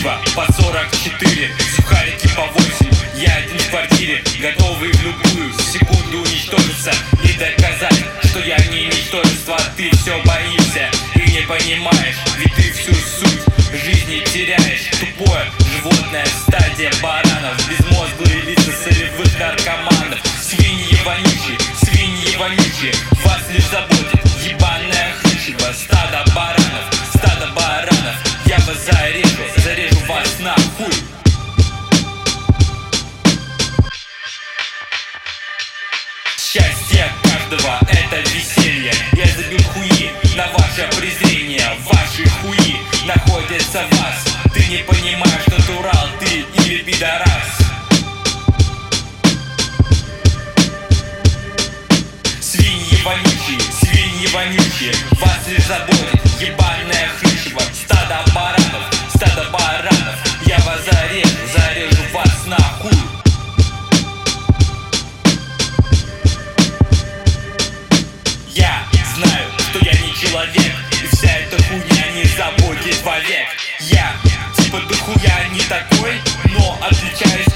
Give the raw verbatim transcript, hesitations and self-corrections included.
пиво по сорок четыре, сухарики по восемь. Я один в квартире, готовый в любую секунду уничтожиться и доказать, что я не ничтожество. Ты все боишься и не понимаешь, ведь ты всю суть жизни теряешь. Тупое животное, стадия баранов, безмозглые лица солевых наркоманов. Свиньи вонючие, свиньи вонючие, вас лишь заботит ебаное хрючево. Стадо баранов, стадо баранов, я вас зарежу, зарежу вас нахуй. Счастье каждого — это веселье. Я забил хуи на ваше презрение. Ваши хуи находятся в вас. Ты не понимаешь, натурал ты или пидорас. Свиньи вонючие, свиньи вонючие, вас лишь заботит ебаное хрючево. Стадо баранов, стадо баранов, я вас зарежу, зарежу вас нахуй. Я знаю, что я не человек, и вся эта хуйня не заботит вовек. Я типа дохуя не такой, но отличаюсь